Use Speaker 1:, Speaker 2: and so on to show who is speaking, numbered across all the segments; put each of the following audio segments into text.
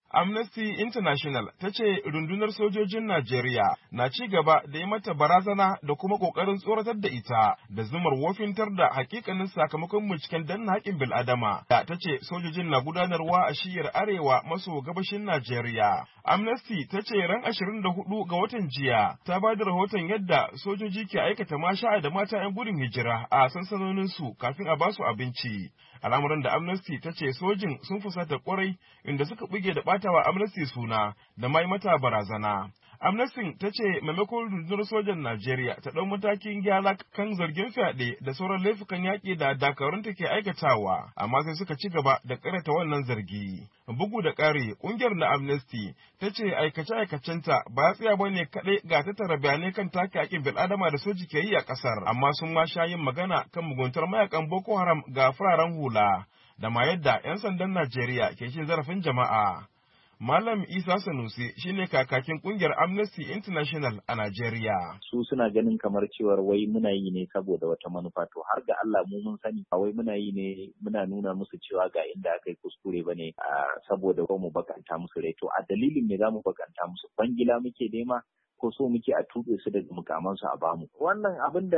Speaker 1: Amnesty International ta ce rundunar sojojin Najeriya na ci gaba da yi mata barazana da kuma ƙoƙarin tsoratar da ita da zumar wofintar da hakikanin sakamakon binciken danna haƙƙin bil'adama da ta ce sojojin na gudanarwa a shiyar arewa maso gabashin Najeriya. Amnesty ta ce ran 24 ga watan jiya ta ba da rahoton yadda sojoji ke aikata masha'a da mata 'yan gudun hijira a sansanoninsu kafin a basu abinci. Al'amuran da Amnesty ta ce sojin sun fusata kwarai inda suka buge da ɓatawa Amnesty suna da mai mata barazana. Amnesty ta ce maimakon rundunar sojan Najeriya ta ɗau matakin gyara kan zargin fyaɗe da sauran laifukan yaƙi da dakarunta ke aikatawa, amma sai suka ci gaba da ƙarata wannan zargi. Bugu da ƙari, ƙungiyar na Amnesty ta ce aikace-aikacenta ba ya tsaya ba ne kaɗai ga tattara bayanai kan take haƙƙin bil'adama da soji ke yi a ƙasar, amma sun ma sha yin magana kan muguntar mayakan Boko Haram ga fararen hula, da ma yadda 'yan sandan Najeriya ke cin zarafin jama'a. Malam Isa Sanusi shine kakakin kungiyar Amnesty International a Najeriya.
Speaker 2: Su suna ganin kamar cewar wai muna yi ne saboda wata manufa, to har ga Allah mu mun sani a wai muna yi ne muna nuna musu cewa ga inda aka yi kuskure bane saboda ko mu bakanta musu rai. To a dalilin me zamu bakanta musu? Bangila muke nema ko so muke a tuɓe su daga mukamansu a bamu? Wannan abin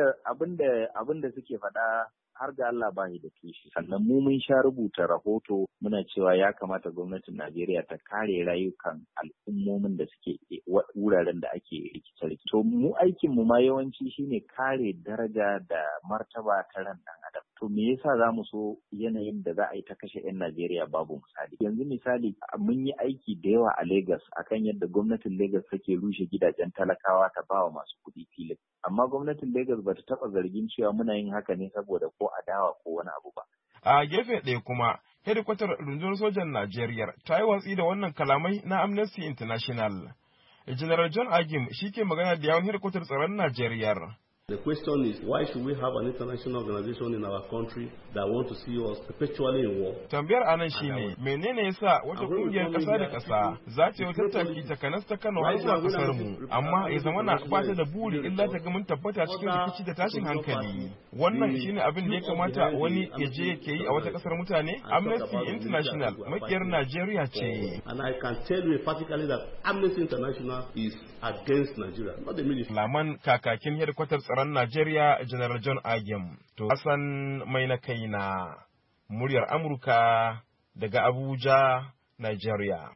Speaker 2: da suke faɗa har ga Allah ba da tushe. Sannan mu mun sha rubuta rahoto muna cewa ya kamata gwamnatin Najeriya ta kare rayukan al'ummomin da suke wuraren da ake rikice-rikice. To mu aikin mu ma yawanci shine kare daraja da martaba ta ran ɗan adam. To me yasa za mu so yanayin da za a yi ta kashe 'yan Najeriya babu misali? Yanzu misali mun yi aiki da yawa a Lagos akan yadda gwamnatin Lagos take rushe gidajen talakawa ta bawa masu kuɗi filin. Amma gwamnatin Lagos ba ta taɓa zargin cewa muna yin haka ne saboda ko adawa ko wani abu ba.
Speaker 1: A gefe ɗaya kuma, hedikwatar rundunar sojan Najeriya ta yi watsi da wannan kalamai na Amnesty International. General John Agim shi ke magana da yawon hedikwatar tsaron Najeriya.
Speaker 3: The question is, why should we have an international organization in our country that want to see us perpetually in war?
Speaker 1: Tambayar anan shine, menene yasa wata kungiyar ƙasa da ƙasa za ta yi tattaki ta kanas ta Kano har zuwa ƙasar mu, amma ya zama na ba ta da buri illa ta ga mun tabbata cikin rikici da tashin hankali. Wannan shine abin da ya kamata wani ya je ke yi a wata ƙasar mutane? Amnesty International makiyar Najeriya ce.
Speaker 3: And I can tell you emphatically that Amnesty International is against Nigeria, not the military.
Speaker 1: Laman kakakin hedikwatar tsaron Najeriya General John Agim. To Hassan mai na kaina, muryar Amurka daga Abuja, Najeriya.